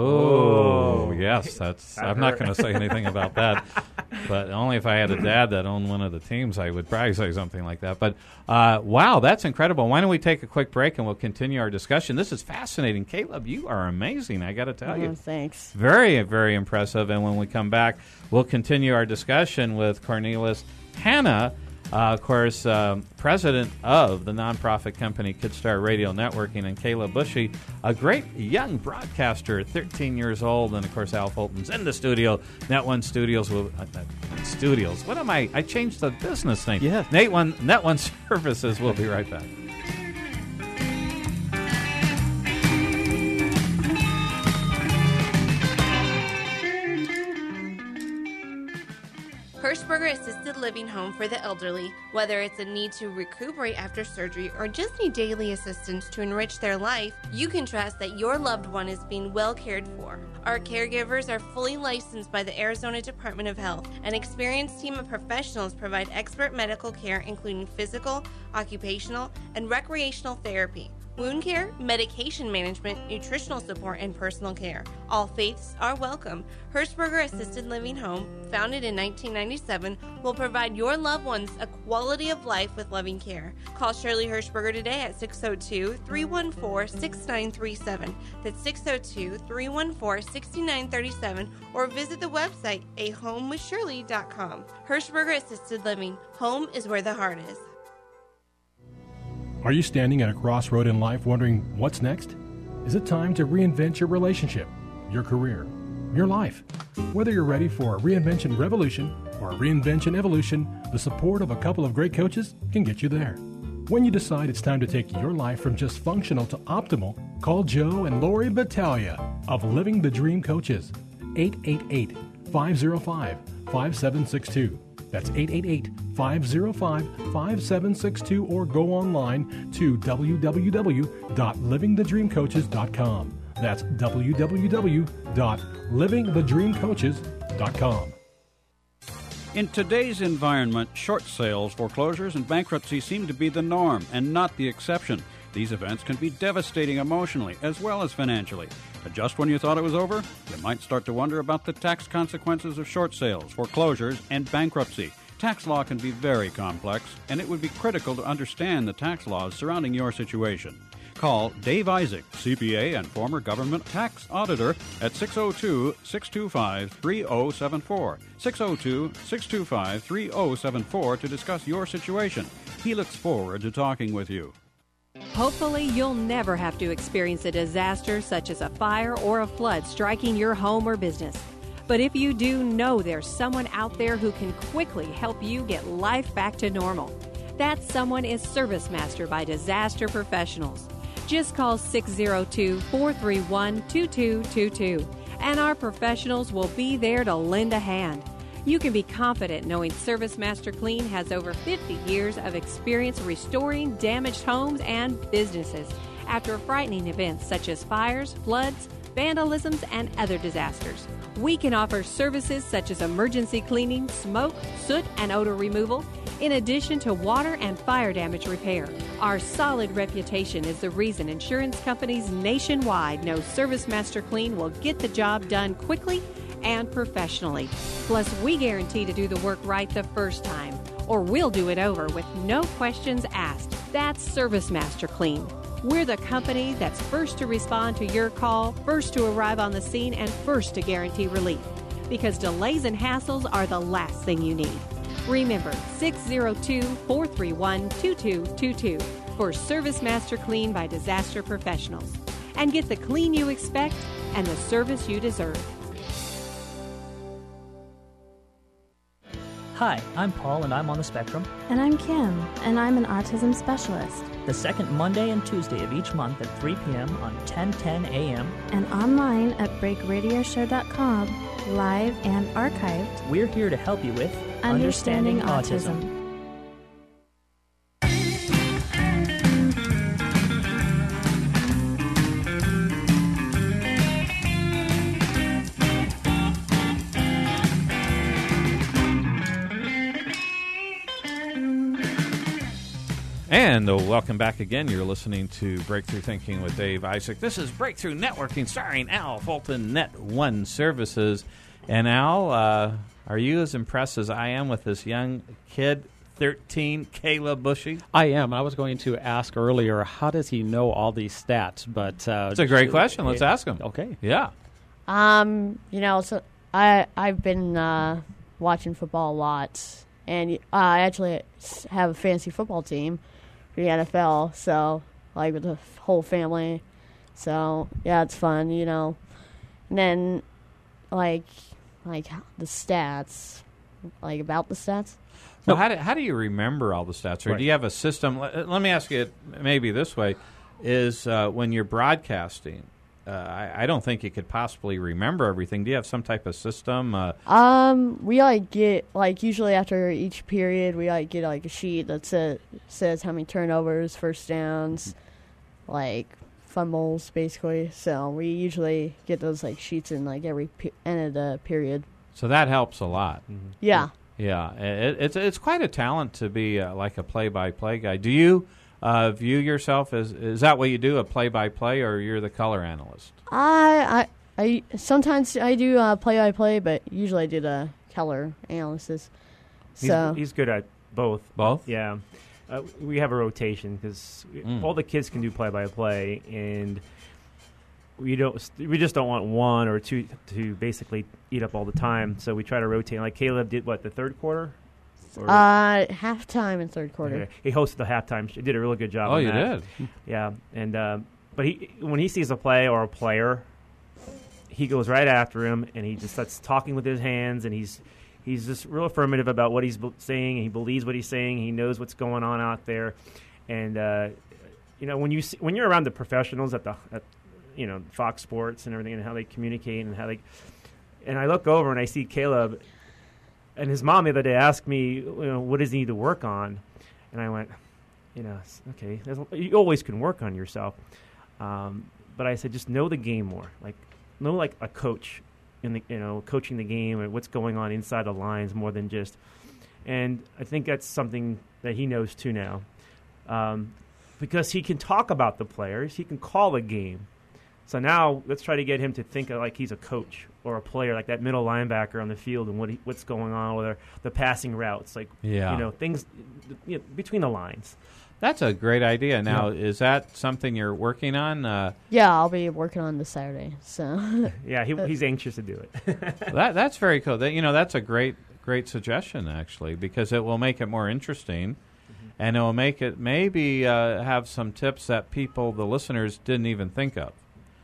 Oh, yes. That's. That I'm not hurt. going to say anything about that, but only if I had a dad that owned one of the teams, I would probably say something like that. But uh, wow, that's incredible. Why don't we take a quick break and we'll continue our discussion? This is fascinating, Caleb. You are amazing. I got to tell Oh, you. thanks. Very, very impressive. And when we come back, we'll continue our discussion with Cornelis Hanna. Uh, of course, um, president of the nonprofit company Kidstar Radio Networking, and Caleb Bushy, a great young broadcaster, thirteen years old, and of course Al Fulton's in the studio. Net One Studios will uh, uh, Studios. What am I? I changed the business name. Yeah. Net One Net One Services. We'll be right back. Hirschberger Assisted Living Home for the elderly. Whether it's a need to recuperate after surgery or just need daily assistance to enrich their life, you can trust that your loved one is being well cared for. Our caregivers are fully licensed by the Arizona Department of Health. An experienced team of professionals provide expert medical care including physical, occupational, and recreational therapy, wound care, medication management, nutritional support, and personal care. All faiths are welcome. Hirschberger Assisted Living Home, founded in nineteen ninety-seven, will provide your loved ones a quality of life with loving care. Call Shirley Hirschberger today at six oh two, three one four, six nine three seven. That's six oh two, three one four, six nine three seven, or visit the website a home with shirley dot com. Hirschberger Assisted Living. Home is where the heart is. Are you standing at a crossroad in life wondering what's next? Is it time to reinvent your relationship, your career, your life? Whether you're ready for a reinvention revolution or a reinvention evolution, the support of a couple of great coaches can get you there. When you decide it's time to take your life from just functional to optimal, call Joe and Lori Battaglia of Living the Dream Coaches, eight eight eight, five oh five, five seven six two. That's eight eight eight, five oh five, five seven six two, or go online to w w w dot living the dream coaches dot com. That's w w w dot living the dream coaches dot com. In today's environment, short sales, foreclosures, and bankruptcy seem to be the norm and not the exception. These events can be devastating emotionally as well as financially. But just when you thought it was over, you might start to wonder about the tax consequences of short sales, foreclosures, and bankruptcy. Tax law can be very complex, and it would be critical to understand the tax laws surrounding your situation. Call Dave Isaac, C P A and former government tax auditor, at six oh two, six two five, three oh seven four. six oh two, six two five, three oh seven four to discuss your situation. He looks forward to talking with you. Hopefully, you'll never have to experience a disaster such as a fire or a flood striking your home or business. But if you do, know there's someone out there who can quickly help you get life back to normal. That someone is Service Master by Disaster Professionals. Just call six oh two, four three one, two two two two, and our professionals will be there to lend a hand. You can be confident knowing Service Master Clean has over fifty years of experience restoring damaged homes and businesses after frightening events such as fires, floods, vandalisms, and other disasters. We can offer services such as emergency cleaning, smoke, soot, and odor removal, in addition to water and fire damage repair. Our solid reputation is the reason insurance companies nationwide know Service Master Clean will get the job done quickly and professionally. Plus, we guarantee to do the work right the first time, or we'll do it over with no questions asked. That's Service Master Clean. We're the company that's first to respond to your call, first to arrive on the scene, and first to guarantee relief. Because delays and hassles are the last thing you need. Remember, six oh two, four three one, two two two two for Service Master Clean by Disaster Professionals. And get the clean you expect and the service you deserve. Hi, I'm Paul, and I'm on the spectrum. And I'm Kim, and I'm an autism specialist. The second Monday and Tuesday of each month at three p.m. on ten ten a.m. And online at break radio show dot com, live and archived. We're here to help you with Understanding, Understanding Autism. autism. And uh, welcome back again. You're listening to Breakthrough Thinking with Dave Isaac. This is Breakthrough Networking starring Al Fulton, Net One Services. And Al, uh, are you as impressed as I am with this young kid, thirteen, Caleb Bushy? I am. I was going to ask earlier, how does he know all these stats? But uh, That's a great question. Let's ask him. Okay. Yeah. Um, you know, so I I've been uh, watching football a lot, and uh, I actually have a fantasy football team for the N F L, so, like, with the whole family. So, yeah, it's fun, you know. And then, like, like the stats, like, about the stats. Well, how do, how do you remember all the stats? Or Right. do you have a system? Let, let me ask you it maybe this way. Is uh, when you're broadcasting, uh, I, I don't think you could possibly remember everything. Do you have some type of system? Uh, Um, we like get like usually after each period, we like get like a sheet that sa- says how many turnovers, first downs, like fumbles, basically. So we usually get those like sheets in like every pe- end of the period. so that helps a lot. Yeah. Yeah, it, it's it's quite a talent to be uh, like a play-by-play guy. Do you uh, view yourself as, is that what you do, a play-by-play, or you're the color analyst? I I, I sometimes I do uh, play by play, but usually I do the color analysis. He's, So he's good at both. Both? Yeah. Uh, we have a rotation because Mm. all the kids can do play-by-play, and we don't. We just don't want one or two to basically eat up all the time. So we try to rotate. Like Caleb did, what, the third quarter? Or- uh, halftime and third quarter. Okay. He hosted the halftime. He did a really good job. Oh, on you that. did? Yeah, and uh, but he when he sees a play or a player, he goes right after him, and he just starts talking with his hands, and he's he's just real affirmative about what he's be- saying. And he believes what he's saying. He knows what's going on out there, and uh, you know when you see, when you're around the professionals at the at, you know Fox Sports and everything, and how they communicate and how they, and I look over and I see Caleb. And his mom the other day asked me, you know, what does he need to work on? And I went, you know, okay, there's, you always can work on yourself. Um, but I said, just know the game more. Like, know like a coach in the, you know, coaching the game and what's going on inside the lines more than just. And I think that's something that he knows too now, um, because he can talk about the players, he can call a game. So now let's try to get him to think of like he's a coach or a player, like that middle linebacker on the field, and what he, what's going on with their, the passing routes, like Yeah. you know things you know, between the lines. That's a great idea. Now, yeah. is that something you're working on? Uh, yeah, I'll be working on this Saturday. So yeah, he, he's anxious to do it. that that's very cool. That, you know, that's a great great suggestion actually, because it will make it more interesting, mm-hmm. and it will make it maybe uh, have some tips that people, the listeners, didn't even think of.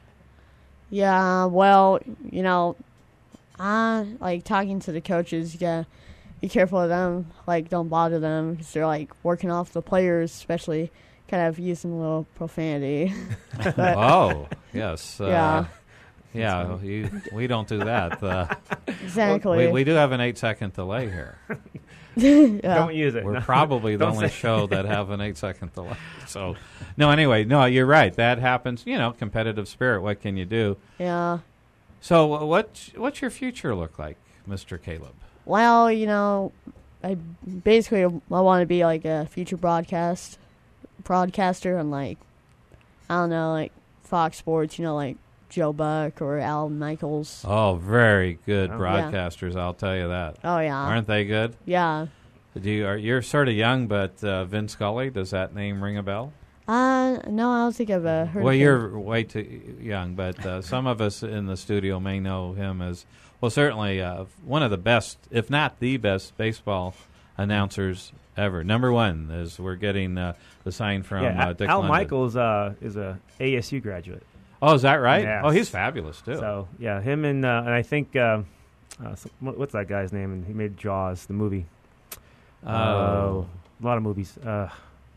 Yeah, well, you know, I like talking to the coaches. You gotta be careful of them. Like, don't bother them because they're like working off the players, especially kind of using a little profanity. But, oh, yes. Yeah. Uh, yeah, you, we don't do that. Uh, exactly. We, we do have an eight-second delay here. yeah. Don't use it. We're no. probably the Don't only say. show that have an eight-second delay. So, no, anyway, no, you're right. That happens. You know, competitive spirit. What can you do? Yeah. So, what what's your future look like, Mister Caleb? Well, you know, I basically I want to be like a future broadcast broadcaster on like I don't know, like Fox Sports. You know, like Joe Buck or Al Michaels. Oh, very good oh, broadcasters. Yeah. I'll tell you that. Oh yeah, aren't they good? Yeah. Do you? Are, you're sort of young, but uh, Vin Scully. Does that name ring a bell? Uh, no, I don't think I've uh, heard. Well, of you're him. way too young, but uh, some of us in the studio may know him as well. Certainly, uh, one of the best, if not the best, baseball announcers ever. Number one, as we're getting uh, the sign from yeah, uh, Dick Al London. Michaels uh, is a A S U graduate. Oh, is that right? Yes. Oh, he's fabulous too. So yeah, him and uh, and I think uh, uh, so, what's that guy's name? And he made Jaws, the movie. Oh, uh, a lot of movies. Uh,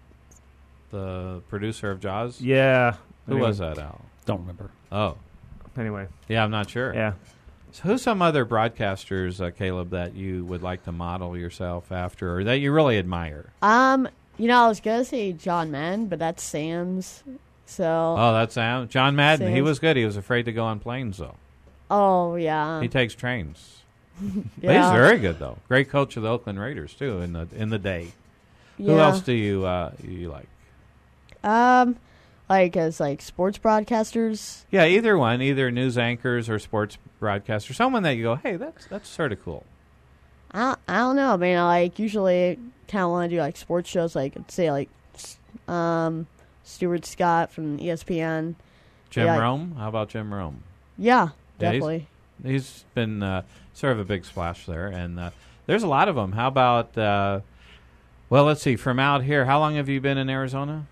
the producer of Jaws. Yeah. Who anyway. was that, Al? Don't remember. Oh, anyway. Yeah, I'm not sure. Yeah. So who's some other broadcasters, uh, Caleb, that you would like to model yourself after, or that you really admire? Um, you know, I was gonna say John Madden, but that's Sam's. So. Oh, that's Sam. John Madden. Sam's. He was good. He was afraid to go on planes, though. Oh yeah. He takes trains. yeah. But he's very good, though. Great coach of the Oakland Raiders too in the in the day. Yeah. Who else do you uh, you like? Um, like as like sports broadcasters. Yeah, either one, either news anchors or sports broadcasters. Someone that you go, hey, that's that's sort of cool. I I don't know. I mean, I like usually kind of want to do like sports shows, like say like um Stuart Scott from E S P N. Jim yeah, Rome. How about Jim Rome? Yeah, Yeah, definitely. He's, he's been uh, sort of a big splash there, and uh, there's a lot of them. How about? Uh, well, let's see. From out here, how long have you been in Arizona?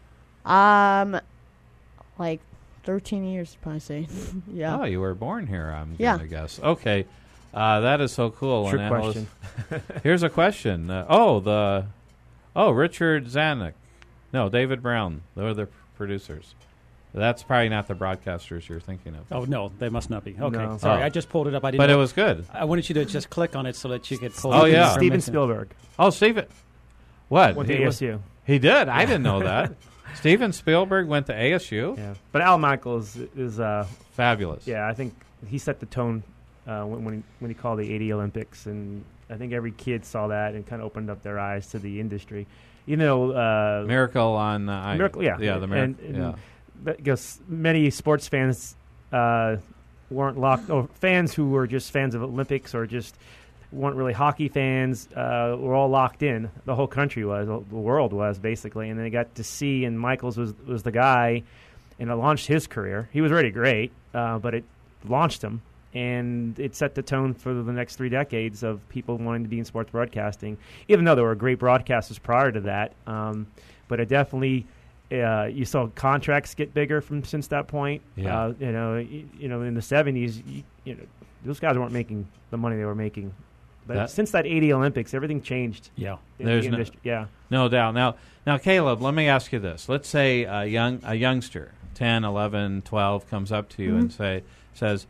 Um, like thirteen years, probably say. yeah. Oh, you were born here, I'm yeah. going to guess. Okay. Uh, that is so cool. Trick And question. Here's a question. Uh, oh, the oh Richard Zanuck. No, David Brown. They're the producers. That's probably not the broadcasters you're thinking of. Oh, no, they must not be. Okay, No. sorry. Oh. I just pulled it up. I didn't But know. it was good. I wanted you to just click on it so that you could pull Oh, up yeah. the Steven information. Spielberg. Oh, Steven. What? Went to He A was- S U. He did. I didn't know that. Steven Spielberg went to A S U. Yeah. But Al Michaels is uh, Fabulous. yeah. I think he set the tone uh, when when he, when he called the eighty Olympics, and I think every kid saw that and kind of opened up their eyes to the industry. You know, uh, Miracle on uh, I- Miracle, yeah, yeah, the and, miracle. and Yeah, because many sports fans uh, weren't locked, or fans who were just fans of Olympics or just weren't really hockey fans uh, were all locked in. The whole country was, the world was basically, and then they got to see, and Michaels was was the guy, and it launched his career. He was already great, uh, but it launched him, and it set the tone for the next three decades of people wanting to be in sports broadcasting, even though there were great broadcasters prior to that. Um, but it definitely, uh, you saw contracts get bigger from since that point. Yeah. Uh, you know, you, you know, in the seventies, you, you know, those guys weren't making the money they were making. But That- since that eighty Olympics, everything changed. Yeah. in There's the no- industry. Yeah. no doubt. Now, now, Caleb, let me ask you this. Let's say a young a youngster, ten, eleven, twelve, comes up to you Mhm. and say says,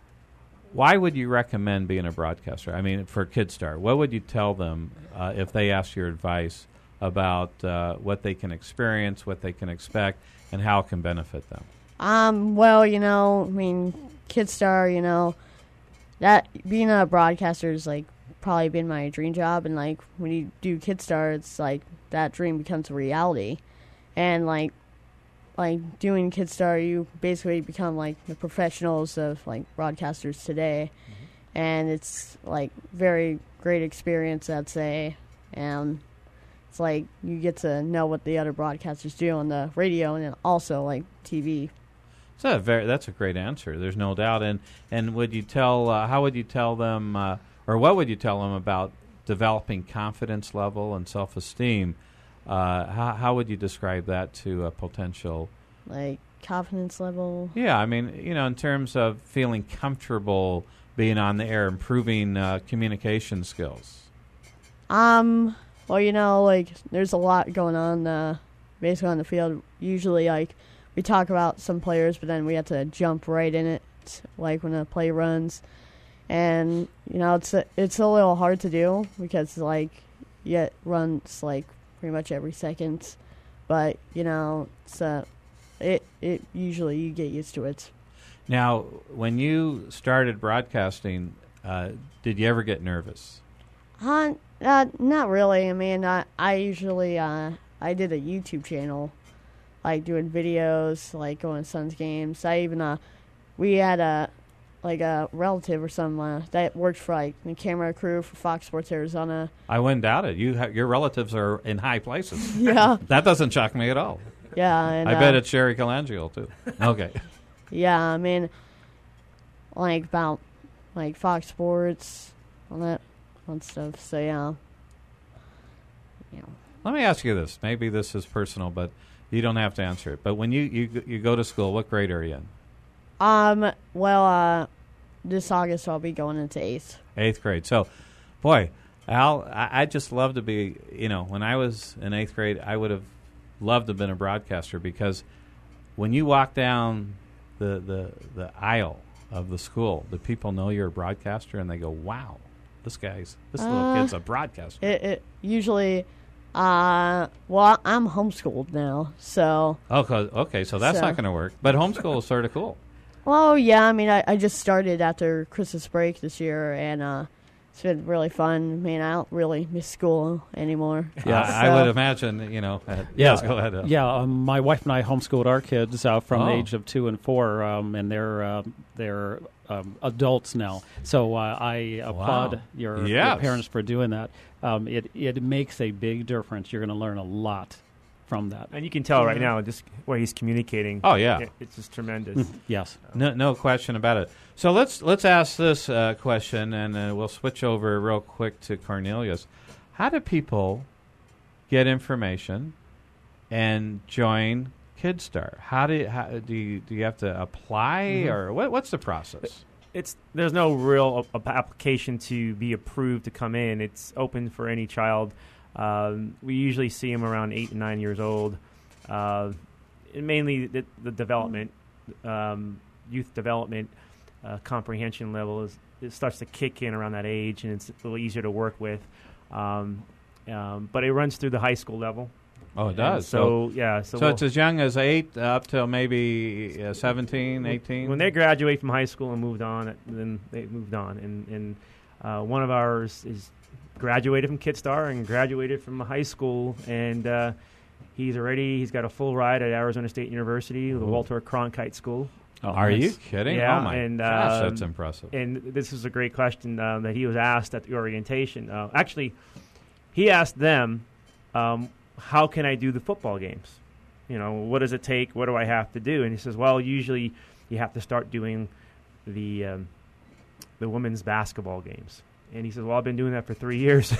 "Why would you recommend being a broadcaster?" I mean, for KidStar, what would you tell them uh, if they asked your advice about uh, what they can experience, what they can expect, and how it can benefit them? Um, well, you know, I mean, KidStar, you know, that being a broadcaster is like probably been my dream job, and like when you do KidStar, it's like that dream becomes a reality, and like like doing KidStar, you basically become like the professionals of like broadcasters today, and it's like very great experience, I'd say, and it's like you get to know what the other broadcasters do on the radio and then also like T V. So very, that's a great answer. There's no doubt. And and would you tell? Uh, how would you tell them, uh, or what would you tell them about developing confidence level and self-esteem? Uh, how how would you describe that to a potential? Like confidence level. Yeah, I mean, you know, in terms of feeling comfortable being on the air, improving uh, communication skills. Um. Well, you know, like there's a lot going on, uh, basically on the field. Usually, like we talk about some players, but then we have to jump right in it, like when a play runs, and you know, it's a, it's a little hard to do because like yeah, it runs like pretty much every second, but you know, it's uh, it it usually you get used to it. Now, when you started broadcasting, uh, did you ever get nervous? Uh, uh, not really. I mean, I, I usually, uh, I did a YouTube channel, like, doing videos, like, going to Suns games. I even, uh, we had a, like, a relative or some, uh, that worked for, like, the camera crew for Fox Sports Arizona. I wouldn't doubt it. You ha- your relatives are in high places. Yeah. That doesn't shock me at all. Yeah. And, I uh, bet it's Sherry Colangelo, too. Okay. Yeah, I mean, like, about, like, Fox Sports, all that fun stuff. So, yeah. Yeah. Let me ask you this. Maybe this is personal, but you don't have to answer it. But when you, you, you go to school, what grade are you in? Um, well, uh, this August I'll be going into eighth. Eighth grade. So, boy, Al, I, I just love to be, you know, when I was in eighth grade, I would have loved to have been a broadcaster because when you walk down the, the, the aisle of the school, the people know you're a broadcaster and they go, wow, this guy's, this little Uh, kid's a broadcaster. It, it usually, uh, well, I'm homeschooled now, so. Oh, 'cause- okay, so that's So- not going to work. But homeschool is sort of cool. Well, yeah, I mean, I, I just started after Christmas break this year, and uh, it's been really fun. I mean, I don't really miss school anymore. Yeah, I So- would imagine, you know. Uh, Yeah, yes, go ahead. uh. Yeah, um, my wife and I homeschooled our kids uh, from Oh. the age of two and four, um, and they're um, they're um, adults now. So uh, I applaud your, your Yes. parents for doing that. Um, it it makes a big difference. You're going to learn a lot from that. And you can tell right Yeah. now just where he's communicating. Oh, yeah. It- it's just tremendous. Yes. No, no question about it. So let's let's ask this uh, question, and uh, we'll switch over real quick to Cornelius. How do people get information and join KidStar? How do you, how, do you do you have to apply, Mhm. or what, what's the process? It's there's no real a- application to be approved to come in. It's open for any child. Um, we usually see them around eight and nine years old. Uh, and mainly the, the development, um, youth development uh, comprehension level is it starts to kick in around that age, and it's a little easier to work with. Um, um, but it runs through the high school level. Oh, it And does. So, yeah. So, so we'll- it's as young as eight up till maybe uh, seventeen, eighteen? When they graduate from high school and moved on, then they moved on. And, and uh, one of ours is graduated from KidStar and graduated from high school, and uh, he's already he's got a full ride at Arizona State University, the Ooh. Walter Cronkite School. Oh, Are nice. you kidding? Yeah, Oh, my and, gosh, um, that's impressive. And this is a great question uh, that he was asked at the orientation. Uh, actually, he asked them, um, how can I do the football games? You know, what does it take? What do I have to do? And he says, well, usually you have to start doing the um, the women's basketball games. And he says, well, I've been doing that for three years.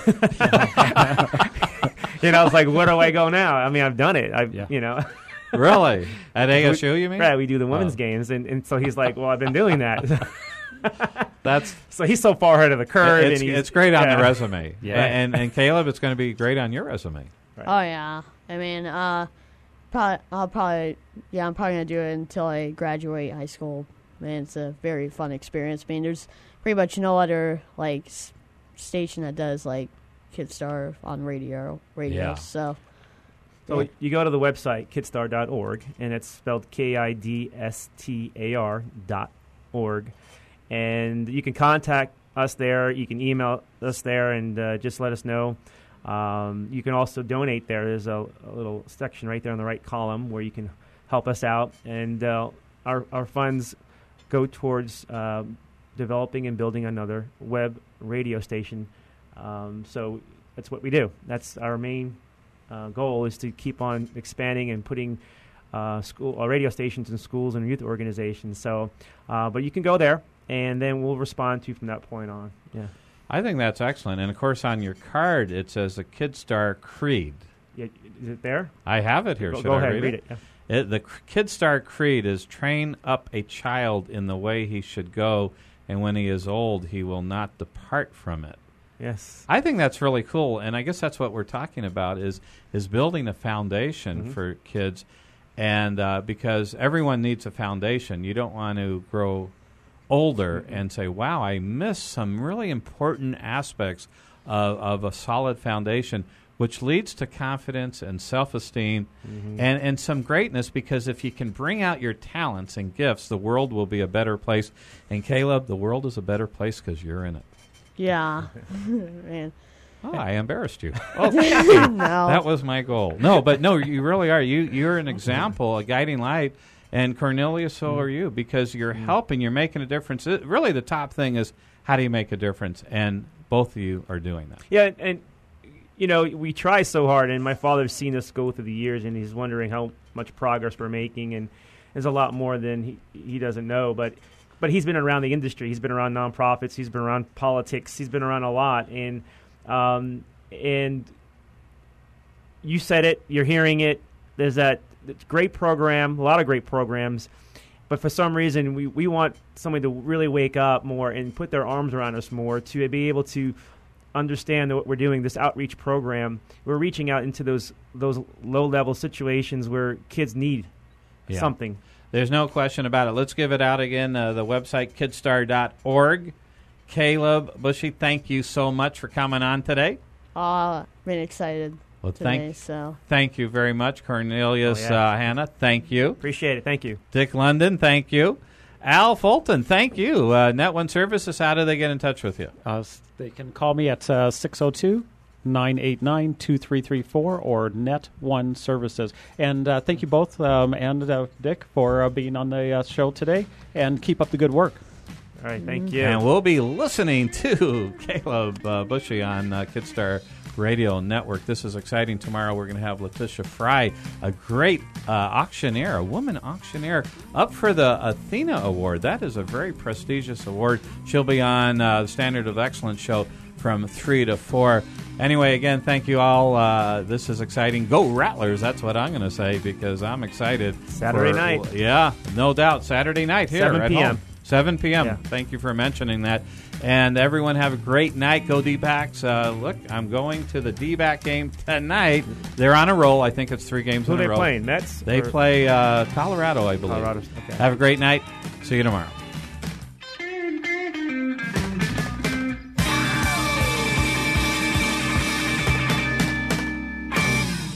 And I was like, where do I go now? I mean, I've done it. I've, Yeah. you know. Really? At A S U, you mean? Right, we do the women's Oh. games. And, and so he's like, well, I've been doing that. That's so he's so far ahead of the curve. It's, and he's, it's great on yeah. the resume. Yeah. And, and Caleb, it's going to be great on your resume. Oh yeah, I mean, uh, probably I'll probably yeah, I'm probably gonna do it until I graduate high school. Man, it's a very fun experience. I mean, there's pretty much no other like s- station that does like KidStar on radio. Radio, Yeah. so. So yeah. you go to the website, kidstar dot org, and it's spelled K I D S T A R dot org. And you can contact us there. You can email us there and uh, just let us know. Um, you can also donate there. There's a, a little section right there in the right column where you can help us out. And uh, our, our funds go towards uh, developing and building another web radio station. Um, so that's what we do. That's our main uh, goal is to keep on expanding and putting uh, school uh, radio stations in schools and youth organizations. So, uh, but you can go there, and then we'll respond to you from that point on. Yeah, I think that's excellent. And of course, on your card it says the KidStar Creed. Yeah, is it there? I have it here. Go, Should go I ahead, read, read it? it. Yeah. It, the KidStar Creed is train up a child in the way he should go, and when he is old, he will not depart from it. Yes. I think that's really cool, and I guess that's what we're talking about is is building a foundation Mm-hmm. for kids, and uh, because everyone needs a foundation. You don't want to grow older Mm-hmm. and say, wow, I missed some really important aspects of, of a solid foundation, which leads to confidence and self-esteem Mm-hmm. and, and some greatness, because if you can bring out your talents and gifts, the world will be a better place. And Caleb, the world is a better place because you're in it. Yeah. Man. Oh, I embarrassed you. Oh, no. That was my goal. No, but no, you really are. You, you're an example, a guiding light. And Cornelius, so are you, because you're helping, you're making a difference. It, really, the top thing is how do you make a difference? And both of you are doing that. Yeah, and, and you know, we try so hard, and my father's seen us go through the years, and he's wondering how much progress we're making, and there's a lot more than he, he doesn't know. But but he's been around the industry. He's been around nonprofits. He's been around politics. He's been around a lot. And um, and you said it. You're hearing it. There's that great program, a lot of great programs. But for some reason, we, we want somebody to really wake up more and put their arms around us more to be able to understand what we're doing, this outreach program. We're reaching out into those those low-level situations where kids need Yeah. something. There's no question about it. Let's give it out again. Uh, the website, kidstar dot org. Caleb Bushy, thank you so much for coming on today. Uh, been excited Well, today, thank, so. thank you very much. Cornelius Oh, yeah. uh, Hannah, thank you. Appreciate it. Thank you. Dick London, thank you. Al Fulton, thank you. Uh, Net One Services, how do they get in touch with you? Uh, s- they can call me at uh, six oh two, nine eight nine, two three three four or Net One Services. And uh, thank you both, um, and uh, Dick, for uh, being on the uh, show today. And keep up the good work. All right, thank you. And we'll be listening to Caleb uh, Bushy on uh, KidStar Radio Network. This is exciting. Tomorrow we're going to have Letitia Fry, a great uh, auctioneer, a woman auctioneer, up for the Athena Award. That is a very prestigious award. She'll be on uh, the Standard of Excellence show from three to four. Anyway, again, thank you all. Uh, this is exciting. Go Rattlers, that's what I'm going to say, because I'm excited. Saturday for- night. Yeah, no doubt. Saturday night here seven at p.m. home. seven p.m. Yeah. Thank you for mentioning that. And everyone have a great night. Go D-backs. Uh, look, I'm going to the D-back game tonight. They're on a roll. I think it's three games Who in are a they row. playing? Mets? They or- play uh, Colorado, I believe. Colorado. Okay. Have a great night. See you tomorrow.